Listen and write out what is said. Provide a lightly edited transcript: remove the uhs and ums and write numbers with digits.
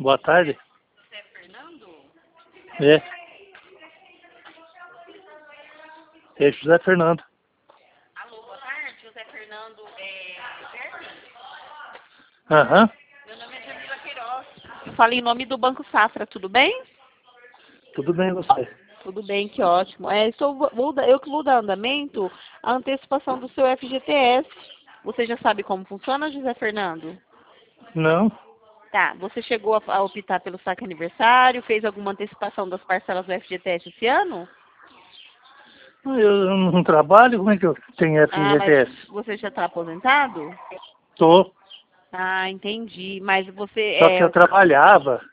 Boa tarde. Você é Fernando? É. É José Fernando. Alô, boa tarde. José Fernando Berni? Aham. Meu nome é Jamila Queiroz. Eu falei em nome do Banco Safra, tudo bem? Tudo bem você? Tudo bem, que ótimo. Eu que vou dar andamento à antecipação do seu FGTS. Você já sabe como funciona, José Fernando? Não. Tá, você chegou a optar pelo saque aniversário, fez alguma antecipação das parcelas do FGTS esse ano? Eu não trabalho, como é que eu tenho Ah, mas FGTS? você já está aposentado? Tô. Ah, entendi. Mas você Só que eu trabalhava.